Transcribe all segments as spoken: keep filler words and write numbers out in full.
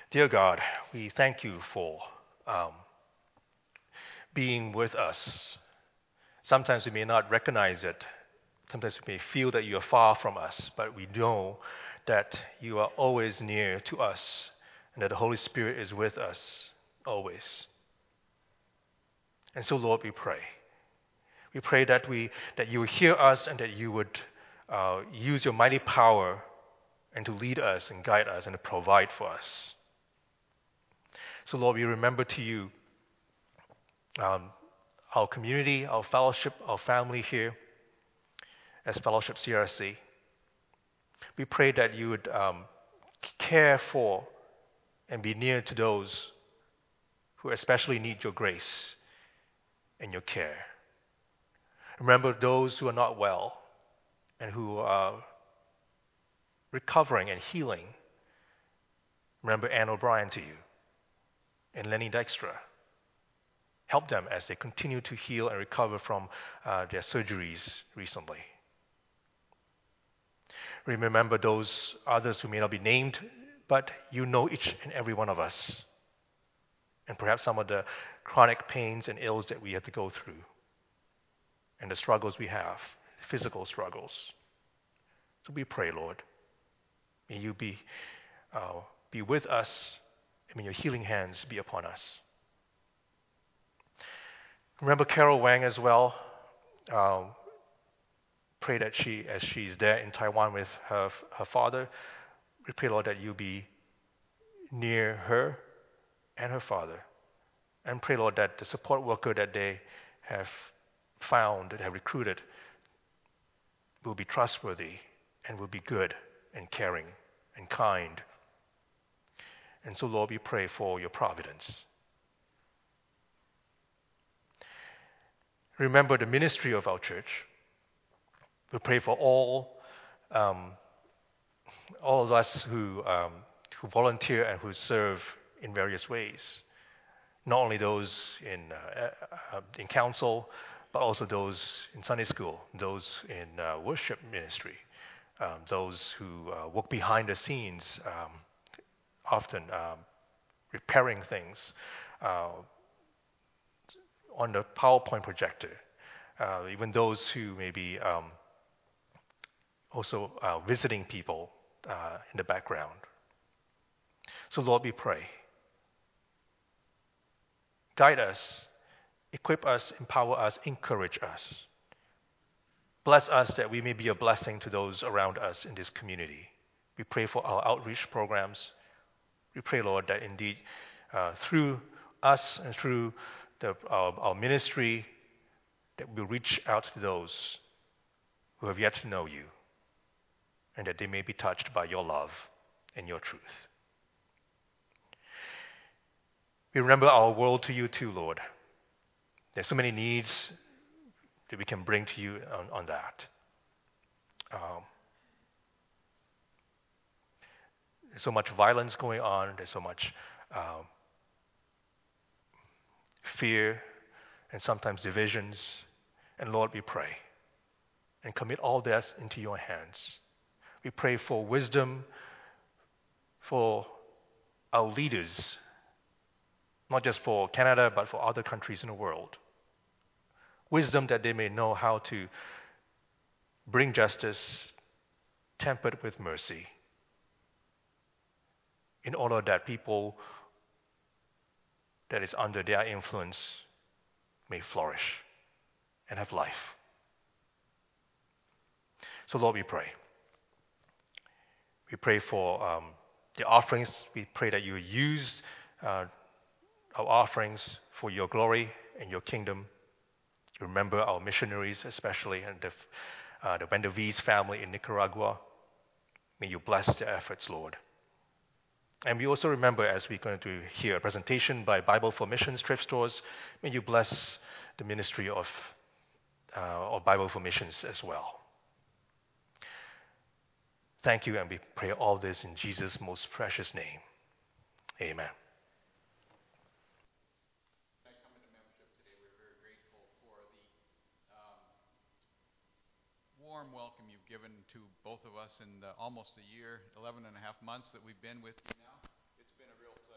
Dear God, we thank you for um, being with us. Sometimes we may not recognize it. Sometimes we may feel that you are far from us, but we know that you are always near to us and that the Holy Spirit is with us always. And so, Lord, we pray. We pray that we that you would hear us and that you would uh, use your mighty power and to lead us and guide us and to provide for us. So, Lord, we remember to you um, our community, our fellowship, our family here as Fellowship C R C. We pray that you would um, care for and be near to those who especially need your grace and your care. Remember those who are not well and who are recovering and healing. Remember Anne O'Brien to you and Lenny Dykstra. Help them as they continue to heal and recover from uh, their surgeries recently. Remember those others who may not be named, but you know each and every one of us. And perhaps some of the chronic pains and ills that we have to go through. And the struggles we have, physical struggles. So we pray, Lord, may you be, uh, be with us, and may your healing hands be upon us. Remember Carol Wang as well. Uh, pray that she, as she's there in Taiwan with her, her father, we pray, Lord, that you be near her and her father. And pray, Lord, that the support worker that they have found, that have recruited, will be trustworthy and will be good and caring and kind. And so, Lord, we pray for your providence. Remember the ministry of our church. We pray for all, um, all of us who um, who volunteer and who serve in various ways. Not only those in uh, uh, in council, but also those in Sunday school, those in uh, worship ministry, um, those who uh, work behind the scenes, um, often um, repairing things uh, on the PowerPoint projector, uh, even those who may be um, also uh, visiting people uh, in the background. So, Lord, we pray. Guide us, equip us, empower us, encourage us. Bless us that we may be a blessing to those around us in this community. We pray for our outreach programs. We pray, Lord, that indeed uh, through us and through the, our, our ministry, that we'll reach out to those who have yet to know you, and that they may be touched by your love and your truth. We remember our world to you too, Lord. There's so many needs that we can bring to you on, on that. Um, there's so much violence going on. There's so much um, fear and sometimes divisions. And Lord, we pray and commit all this into your hands. We pray for wisdom for our leaders, not just for Canada, but for other countries in the world. Wisdom that they may know how to bring justice tempered with mercy, in order that people that is under their influence may flourish and have life. So, Lord, we pray. We pray for um, the offerings. We pray that you use uh, our offerings for your glory and your kingdom. Remember our missionaries, especially, and the, uh, the Vandervees family in Nicaragua. May you bless their efforts, Lord. And we also remember, as we're going to hear a presentation by Bible for Missions thrift stores, may you bless the ministry of, uh, of Bible for Missions as well. Thank you, and we pray all this in Jesus' most precious name. Amen. Warm welcome you've given to both of us in the, almost a year, eleven and a half months that we've been with you now. It's been a real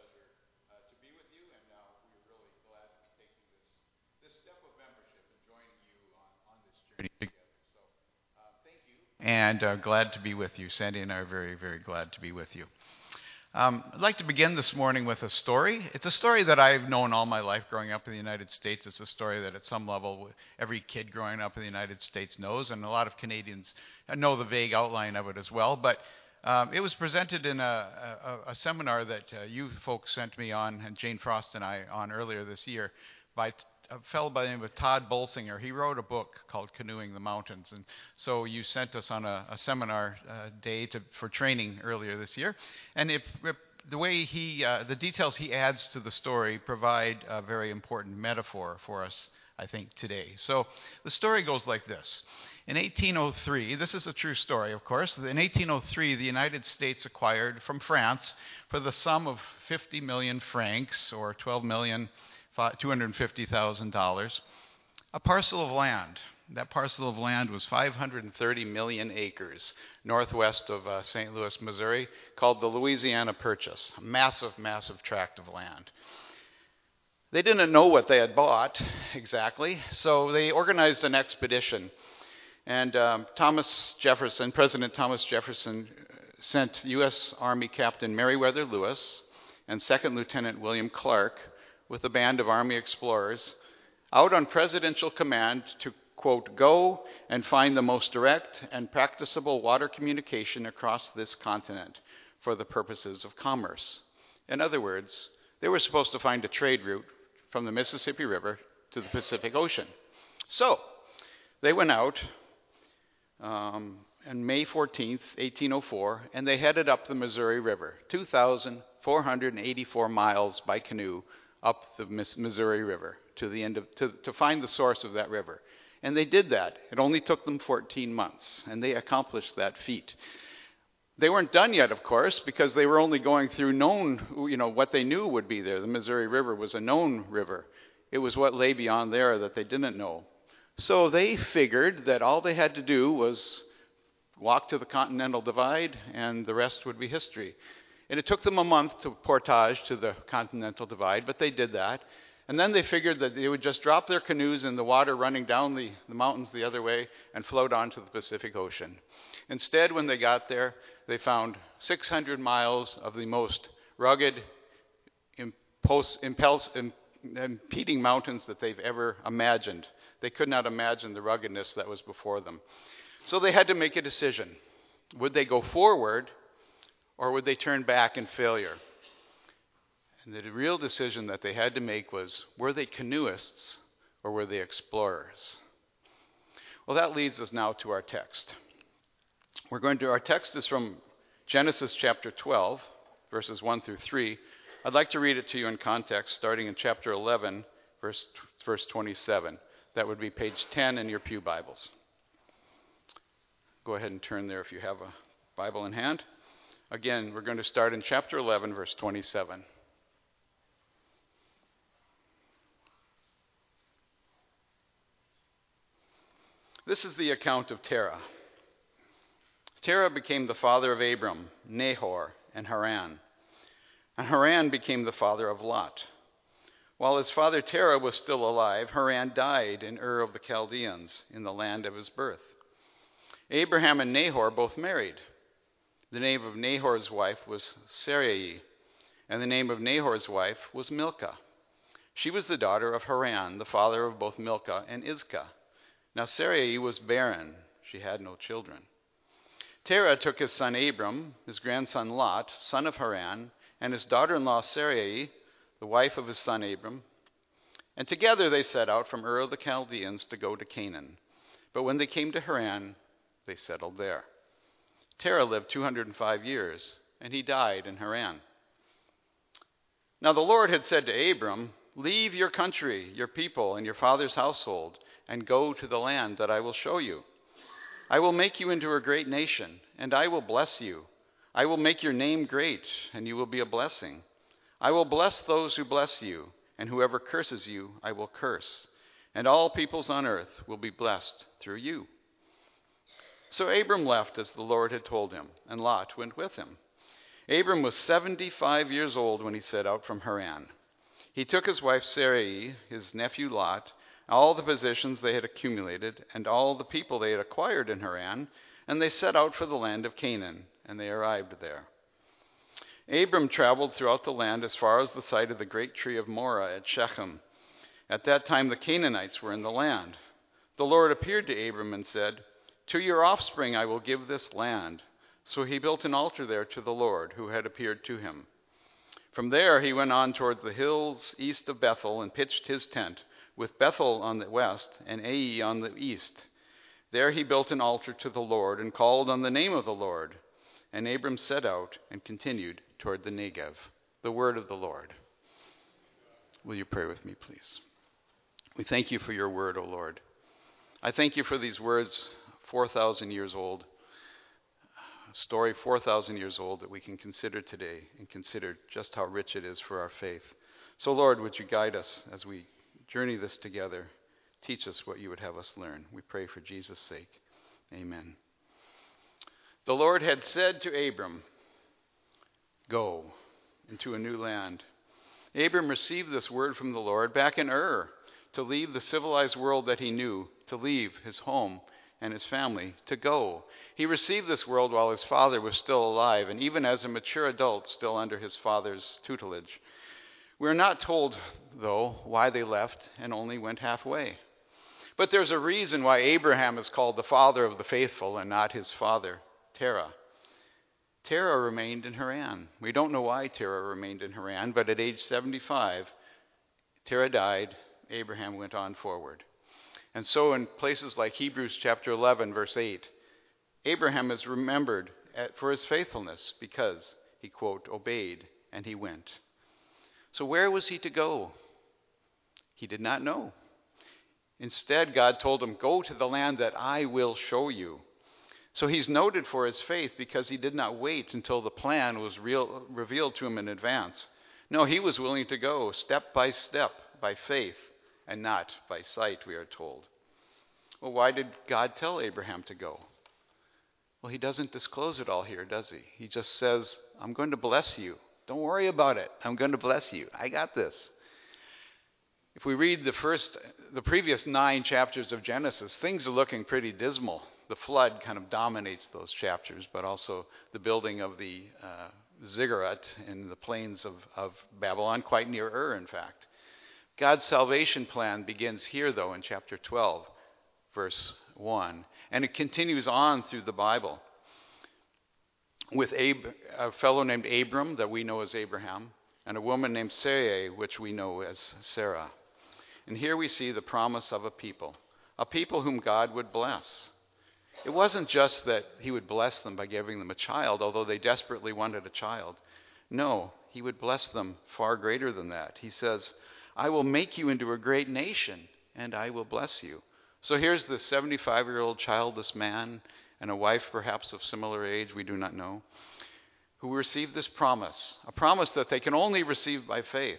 and uh, glad to be with you. Sandy and I are very, very glad to be with you. Um, I'd like to begin this morning with a story. It's a story that I've known all my life growing up in the United States. It's a story that at some level every kid growing up in the United States knows, and a lot of Canadians know the vague outline of it as well. But um, it was presented in a, a, a seminar that uh, you folks sent me on, and Jane Frost and I on earlier this year, by a fellow by the name of Todd Bolsinger. He wrote a book called Canoeing the Mountains, and so you sent us on a, a seminar uh, day to, for training earlier this year. And it, it, the way he, uh, the details he adds to the story provide a very important metaphor for us, I think, today. So the story goes like this. In eighteen oh three, this is a true story, of course. In eighteen oh three, the United States acquired from France for the sum of fifty million francs, or twelve million two hundred fifty thousand dollars, a parcel of land. That parcel of land was five hundred thirty million acres northwest of uh, Saint Louis, Missouri, called the Louisiana Purchase, a massive, massive tract of land. They didn't know what they had bought exactly, so they organized an expedition. And um, Thomas Jefferson, President Thomas Jefferson, sent U S Army Captain Meriwether Lewis and Second Lieutenant William Clark with a band of Army explorers out on presidential command to, quote, go and find the most direct and practicable water communication across this continent for the purposes of commerce. In other words, they were supposed to find a trade route from the Mississippi River to the Pacific Ocean. So they went out um, on May fourteenth, eighteen oh four, and they headed up the Missouri River, two thousand four hundred eighty-four miles by canoe up the Missouri River to the end of, to, to find the source of that river. And they did that. It only took them fourteen months, and they accomplished that feat. They weren't done yet, of course, because they were only going through known, you know, what they knew would be there. The Missouri River was a known river. It was what lay beyond there that they didn't know. So they figured that all they had to do was walk to the Continental Divide, and the rest would be history. And it took them a month to portage to the Continental Divide, but they did that. And then they figured that they would just drop their canoes in the water running down the, the mountains the other way and float onto the Pacific Ocean. Instead, when they got there, they found six hundred miles of the most rugged, impulse, impulse, impeding mountains that they've ever imagined. They could not imagine the ruggedness that was before them. So they had to make a decision. Would they go forward, or would they turn back in failure? And the real decision that they had to make was, were they canoeists or were they explorers? Well, that leads us now to our text. We're going to, our text is from Genesis chapter twelve, verses one through three. I'd like to read it to you in context, starting in chapter eleven, verse, verse twenty-seven. That would be page ten in your pew Bibles. Go ahead and turn there if you have a Bible in hand. Again, we're going to start in chapter eleven, verse twenty-seven. This is the account of Terah. Terah became the father of Abram, Nahor, and Haran. And Haran became the father of Lot. While his father Terah was still alive, Haran died in Ur of the Chaldeans, in the land of his birth. Abraham and Nahor both married. The name of Nahor's wife was Sarai, and the name of Nahor's wife was Milcah. She was the daughter of Haran, the father of both Milcah and Iscah. Now Sarai was barren. She had no children. Terah took his son Abram, his grandson Lot, son of Haran, and his daughter-in-law Sarai, the wife of his son Abram, and together they set out from Ur of the Chaldeans to go to Canaan. But when they came to Haran, they settled there. Terah lived two hundred five years, and he died in Haran. Now the Lord had said to Abram, "Leave your country, your people, and your father's household, and go to the land that I will show you. I will make you into a great nation, and I will bless you. I will make your name great, and you will be a blessing. I will bless those who bless you, and whoever curses you, I will curse. And all peoples on earth will be blessed through you." So Abram left as the Lord had told him, and Lot went with him. Abram was seventy-five years old when he set out from Haran. He took his wife Sarai, his nephew Lot, all the possessions they had accumulated, and all the people they had acquired in Haran, And they set out for the land of Canaan, and they arrived there. Abram traveled throughout the land as far as the site of the great tree of Moreh at Shechem. At that time the Canaanites were in the land. The Lord appeared to Abram and said, "To your offspring I will give this land." So he built an altar there to the Lord, who had appeared to him. From there he went on toward the hills east of Bethel and pitched his tent, with Bethel on the west and Ai on the east. There he built an altar to the Lord and called on the name of the Lord. And Abram set out and continued toward the Negev. The word of the Lord. Will you pray with me, please? We thank you for your word, O Lord. I thank you for these words, four thousand years old, a story four thousand years old that we can consider today and consider just how rich it is for our faith. So, Lord, would you guide us as we journey this together? Teach us what you would have us learn. We pray for Jesus' sake. Amen. The Lord had said to Abram, "Go into a new land." Abram received this word from the Lord back in Ur, to leave the civilized world that he knew, to leave his home and his family, to go. He received this world while his father was still alive, and even as a mature adult, still under his father's tutelage. We are not told, though, why they left and only went halfway. But there's a reason why Abraham is called the father of the faithful and not his father, Terah. Terah remained in Haran. We don't know why Terah remained in Haran, but at age seventy-five, Terah died. Abraham went on forward. And so in places like Hebrews chapter eleven, verse eight, Abraham is remembered for his faithfulness because he, quote, obeyed and he went. So where was he to go? He did not know. Instead, God told him, "Go to the land that I will show you." So he's noted for his faith because he did not wait until the plan was real, revealed to him in advance. No, he was willing to go step by step by faith and not by sight, we are told. Well, why did God tell Abraham to go? Well, he doesn't disclose it all here, does he? He just says, "I'm going to bless you. Don't worry about it. I'm going to bless you. I got this." If we read the first, the previous nine chapters of Genesis, things are looking pretty dismal. The flood kind of dominates those chapters, but also the building of the uh, ziggurat in the plains of, of Babylon, quite near Ur, in fact. God's salvation plan begins here, though, in chapter twelve, verse one, and it continues on through the Bible with Ab- a fellow named Abram, that we know as Abraham, and a woman named Sarai, which we know as Sarah. And here we see the promise of a people, a people whom God would bless. It wasn't just that he would bless them by giving them a child, although they desperately wanted a child. No, he would bless them far greater than that. He says, "I will make you into a great nation, and I will bless you." So here's this seventy-five-year-old childless man and a wife perhaps of similar age, we do not know, who received this promise, a promise that they can only receive by faith,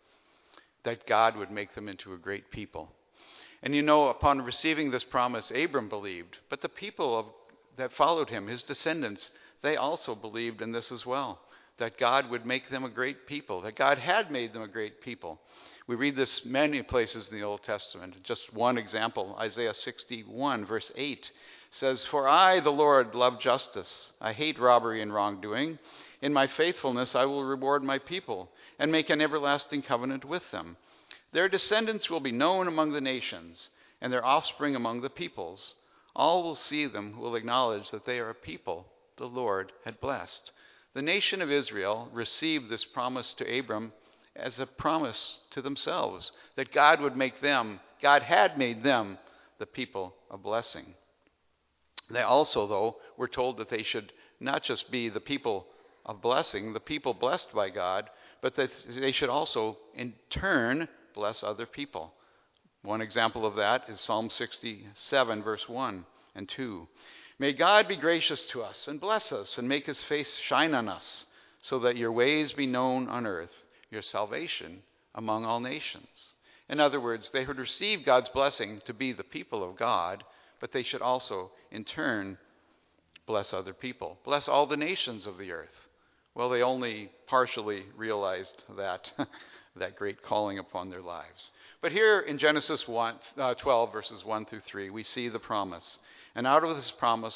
that God would make them into a great people. And you know, upon receiving this promise, Abram believed, but the people of, that followed him, his descendants, they also believed in this as well, that God would make them a great people, that God had made them a great people. We read this many places in the Old Testament. Just one example, Isaiah sixty-one, verse eight, says, "For I, the Lord, love justice. I hate robbery and wrongdoing. In my faithfulness I will reward my people and make an everlasting covenant with them. Their descendants will be known among the nations, and their offspring among the peoples. All will see them, will acknowledge that they are a people the Lord had blessed." The nation of Israel received this promise to Abram as a promise to themselves, that God would make them, God had made them, the people of blessing. They also, though, were told that they should not just be the people of blessing, the people blessed by God, but that they should also, in turn, bless other people. One example of that is Psalm sixty-seven, verse one and two. "May God be gracious to us and bless us and make his face shine on us, so that your ways be known on earth, your salvation among all nations." In other words, they would receive God's blessing to be the people of God, but they should also, in turn, bless other people, bless all the nations of the earth. Well, they only partially realized that, that great calling upon their lives. But here in Genesis one, uh, twelve, verses one through three, we see the promise. And out of this promise,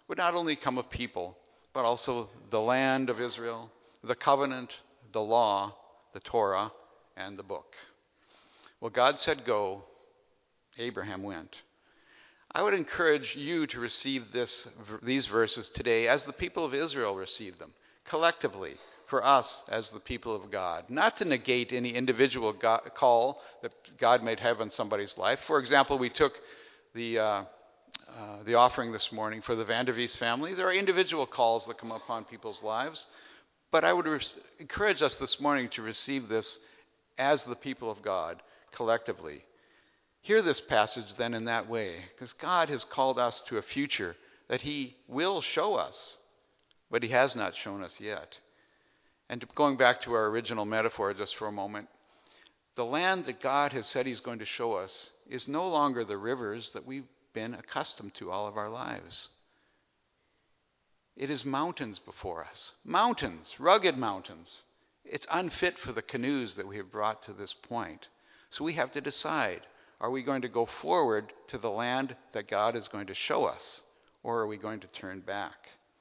would not only come a people, but also the land of Israel, the covenant, the law, the Torah, and the book. Well, God said go, Abraham went. I would encourage you to receive this, these verses today as the people of Israel received them, collectively, for us as the people of God. Not to negate any individual God, call that God might have on somebody's life. For example, we took the, uh, uh, the offering this morning for the Vandervees family. There are individual calls that come upon people's lives. But I would re- encourage us this morning to receive this as the people of God, collectively. Hear this passage then in that way, because God has called us to a future that he will show us, but he has not shown us yet. And to, going back to our original metaphor just for a moment, the land that God has said he's going to show us is no longer the rivers that we've been accustomed to all of our lives. It is mountains before us. Mountains, rugged mountains. It's unfit for the canoes that we have brought to this point. So we have to decide, are we going to go forward to the land that God is going to show us, or are we going to turn back?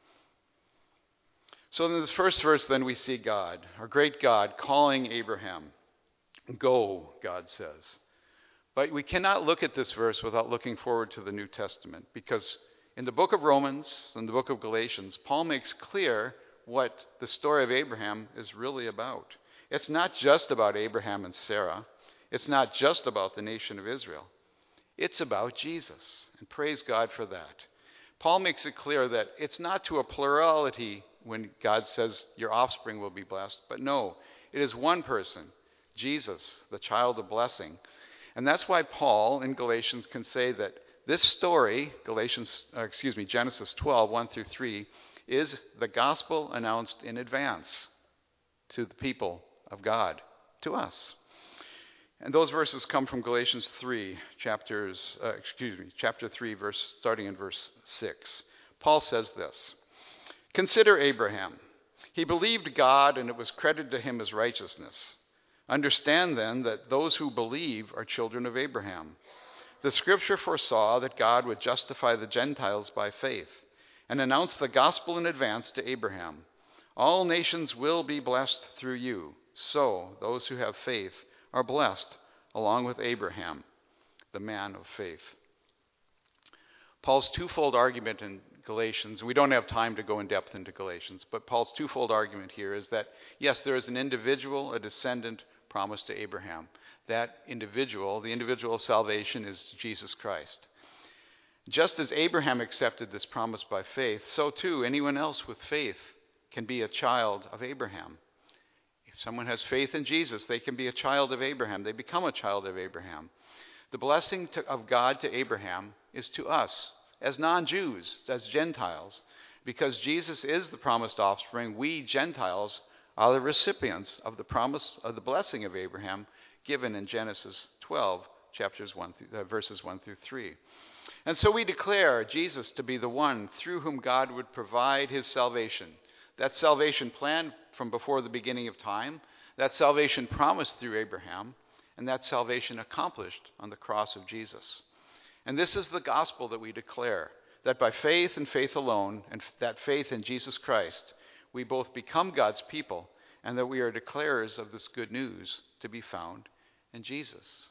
So in this first verse then we see God, our great God, calling Abraham. Go, God says. But we cannot look at this verse without looking forward to the New Testament, because in the book of Romans and the book of Galatians, Paul makes clear what the story of Abraham is really about. It's not just about Abraham and Sarah. It's not just about the nation of Israel. It's about Jesus, and praise God for that. Paul makes it clear that it's not to a plurality when God says your offspring will be blessed, but no, it is one person, Jesus, the child of blessing. And that's why Paul in Galatians can say that this story, Galatians, uh, excuse me, Genesis twelve, one through three, is the gospel announced in advance to the people of God, to us. And those verses come from Galatians three, chapters, uh, excuse me, chapter three, verse starting in verse six. Paul says this: "Consider Abraham. He believed God, and it was credited to him as righteousness. Understand then that those who believe are children of Abraham. The scripture foresaw that God would justify the Gentiles by faith and announce the gospel in advance to Abraham. All nations will be blessed through you. So those who have faith are blessed along with Abraham, the man of faith." Paul's twofold argument in Galatians, we don't have time to go in depth into Galatians, but Paul's twofold argument here is that, yes, there is an individual, a descendant promised to Abraham. That individual, the individual of salvation, is Jesus Christ. Just as Abraham accepted this promise by faith, so too anyone else with faith can be a child of Abraham. If someone has faith in Jesus, they can be a child of Abraham. They become a child of Abraham. The blessing to, of God to Abraham is to us, as non-Jews, as Gentiles. Because Jesus is the promised offspring, we Gentiles are the recipients of the promise of the blessing of Abraham given in Genesis twelve, chapters one through, uh, verses one through three. And so we declare Jesus to be the one through whom God would provide his salvation. That salvation planned from before the beginning of time, that salvation promised through Abraham, and that salvation accomplished on the cross of Jesus. And this is the gospel that we declare, that by faith and faith alone, and that faith in Jesus Christ, we both become God's people, and that we are declarers of this good news to be found in Jesus.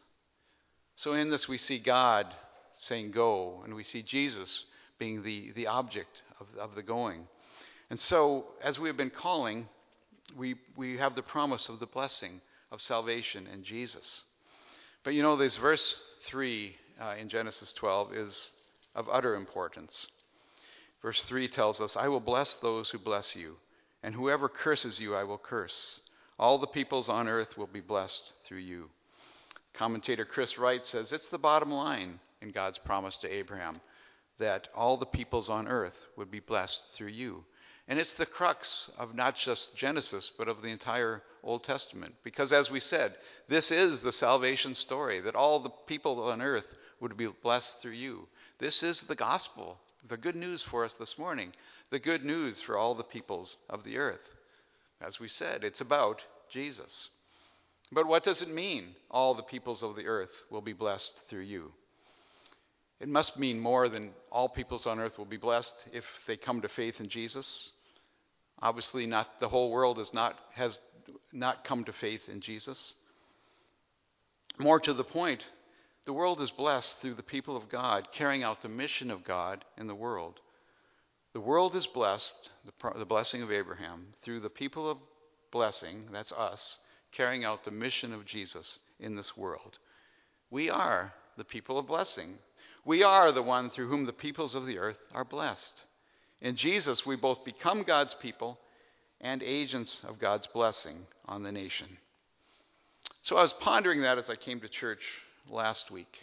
So in this we see God saying go, and we see Jesus being the, the object of, of the going. And so, as we have been calling, we, we have the promise of the blessing of salvation in Jesus. But you know, this verse three uh, in Genesis twelve is of utter importance. Verse three tells us, "I will bless those who bless you, and whoever curses you I will curse. All the peoples on earth will be blessed through you." Commentator Chris Wright says it's the bottom line in God's promise to Abraham, that all the peoples on earth would be blessed through you. And it's the crux of not just Genesis, but of the entire Old Testament. Because as we said, this is the salvation story, that all the people on earth would be blessed through you. This is the gospel, the good news for us this morning, the good news for all the peoples of the earth. As we said, it's about Jesus. But what does it mean, all the peoples of the earth will be blessed through you? It must mean more than all peoples on earth will be blessed if they come to faith in Jesus. Obviously, not the whole world is not has not come to faith in Jesus. More to the point, the world is blessed through the people of God carrying out the mission of God in the world. The world is blessed, the, the blessing of Abraham, through the people of blessing, that's us, carrying out the mission of Jesus in this world. We are the people of blessing. We are the one through whom the peoples of the earth are blessed. In Jesus, we both become God's people and agents of God's blessing on the nation. So I was pondering that as I came to church last week.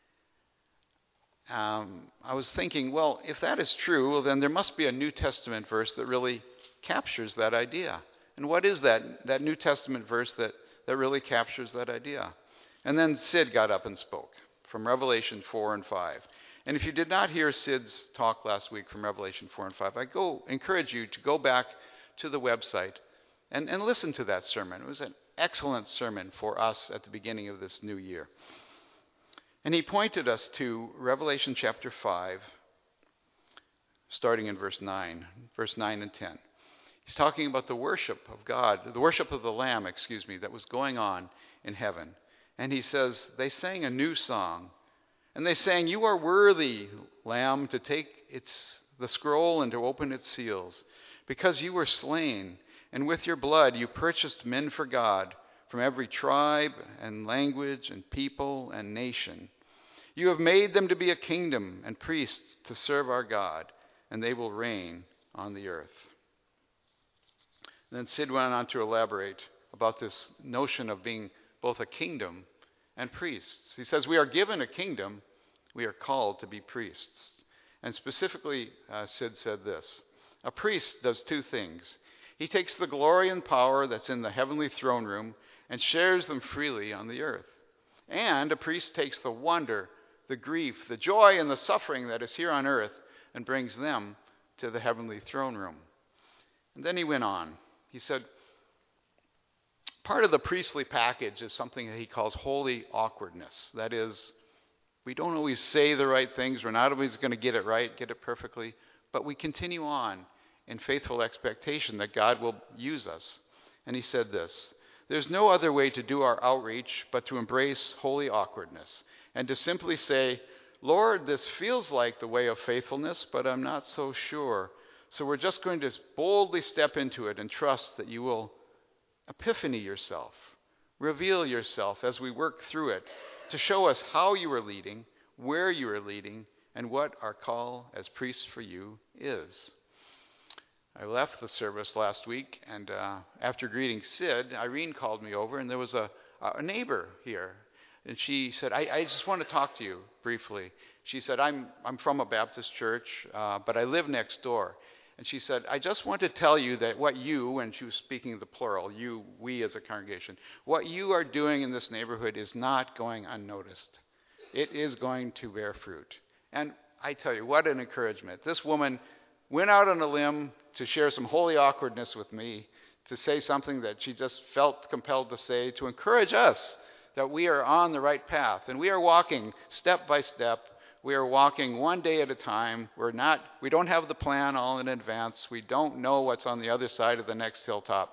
Um, I was thinking, well, if that is true, well, then there must be a New Testament verse that really captures that idea. And what is that, that New Testament verse that, that really captures that idea? And then Sid got up and spoke from Revelation four and five. And if you did not hear Sid's talk last week from Revelation four and five, I go encourage you to go back to the website and, and listen to that sermon. It was an excellent sermon for us at the beginning of this new year. And he pointed us to Revelation chapter five, starting in verse nine, verse nine and ten. He's talking about the worship of God, the worship of the Lamb, excuse me, that was going on in heaven. And he says, they sang a new song. And they sang, "You are worthy, Lamb, to take its the scroll and to open its seals, because you were slain, and with your blood you purchased men for God from every tribe and language and people and nation. You have made them to be a kingdom and priests to serve our God, and they will reign on the earth." And then Sid went on to elaborate about this notion of being both a kingdom and priests. He says, we are given a kingdom, we are called to be priests. And specifically, uh, Sid said this, a priest does two things. He takes the glory and power that's in the heavenly throne room and shares them freely on the earth. And a priest takes the wonder, the grief, the joy, and the suffering that is here on earth and brings them to the heavenly throne room. And then he went on. He said, part of the priestly package is something that he calls holy awkwardness. That is, we don't always say the right things. We're not always going to get it right, get it perfectly. But we continue on in faithful expectation that God will use us. And he said this, there's no other way to do our outreach but to embrace holy awkwardness and to simply say, Lord, this feels like the way of faithfulness, but I'm not so sure. So we're just going to boldly step into it and trust that you will epiphany yourself, reveal yourself as we work through it to show us how you are leading, where you are leading, and what our call as priests for you is. I left the service last week, and uh, after greeting Sid, Irene called me over, and there was a, a neighbor here. And she said, I, I just want to talk to you briefly. She said, I'm, I'm from a Baptist church, uh, but I live next door. And she said, I just want to tell you that what you, and she was speaking the plural, you, we as a congregation, what you are doing in this neighborhood is not going unnoticed. It is going to bear fruit. And I tell you, what an encouragement. This woman went out on a limb to share some holy awkwardness with me, to say something that she just felt compelled to say, to encourage us that we are on the right path. And we are walking step by step. We are walking one day at a time. We're not, we don't have the plan all in advance. We don't know what's on the other side of the next hilltop.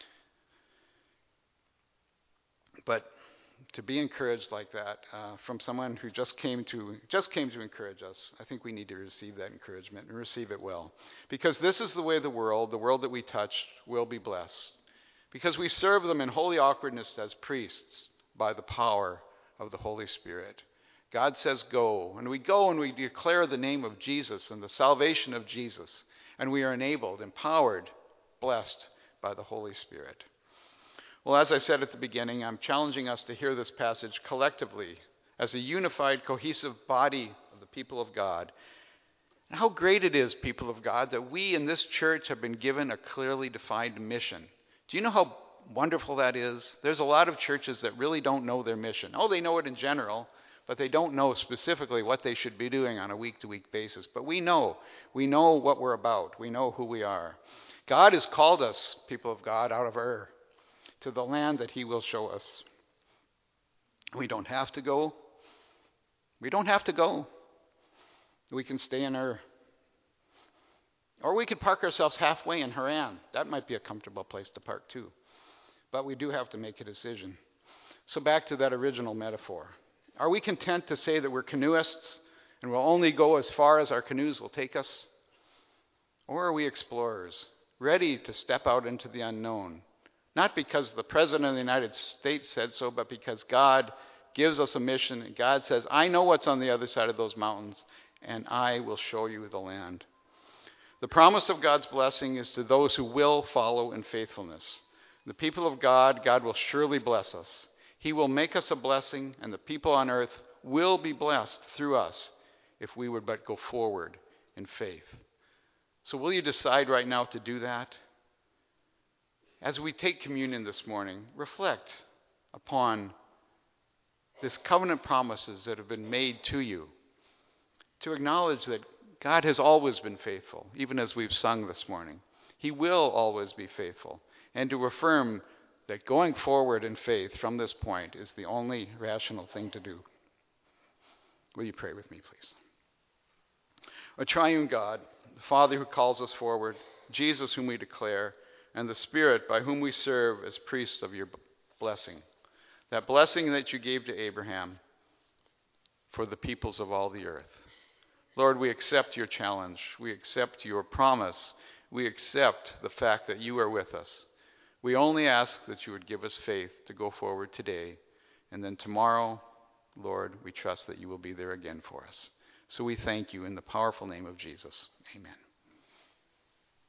But to be encouraged like that uh, from someone who just came to just came to encourage us, I think we need to receive that encouragement and receive it well. Because this is the way the world, the world that we touch, will be blessed. Because we serve them in holy awkwardness as priests by the power of the Holy Spirit. God says go, and we go and we declare the name of Jesus and the salvation of Jesus, and we are enabled, empowered, blessed by the Holy Spirit. Well, as I said at the beginning, I'm challenging us to hear this passage collectively as a unified, cohesive body of the people of God. And how great it is, people of God, that we in this church have been given a clearly defined mission. Do you know how wonderful that is? There's a lot of churches that really don't know their mission. Oh, they know it in general, but they don't know specifically what they should be doing on a week-to-week basis. But we know. We know what we're about. We know who we are. God has called us, people of God, out of Ur to the land that he will show us. We don't have to go. We don't have to go. We can stay in Ur. Or we could park ourselves halfway in Haran. That might be a comfortable place to park too. But we do have to make a decision. So back to that original metaphor. Are we content to say that we're canoeists and we'll only go as far as our canoes will take us? Or are we explorers, ready to step out into the unknown? Not because the President of the United States said so, but because God gives us a mission. And God says, I know what's on the other side of those mountains, and I will show you the land. The promise of God's blessing is to those who will follow in faithfulness. The people of God, God will surely bless us. He will make us a blessing, and the people on earth will be blessed through us if we would but go forward in faith. So will you decide right now to do that? As we take communion this morning, reflect upon these covenant promises that have been made to you. To acknowledge that God has always been faithful, even as we've sung this morning. He will always be faithful. And to affirm that going forward in faith from this point is the only rational thing to do. Will you pray with me, please? O triune God, the Father who calls us forward, Jesus whom we declare, and the Spirit by whom we serve as priests of your blessing. That blessing that you gave to Abraham for the peoples of all the earth. Lord, we accept your challenge. We accept your promise. We accept the fact that you are with us. We only ask that you would give us faith to go forward today. And then tomorrow, Lord, we trust that you will be there again for us. So we thank you in the powerful name of Jesus. Amen.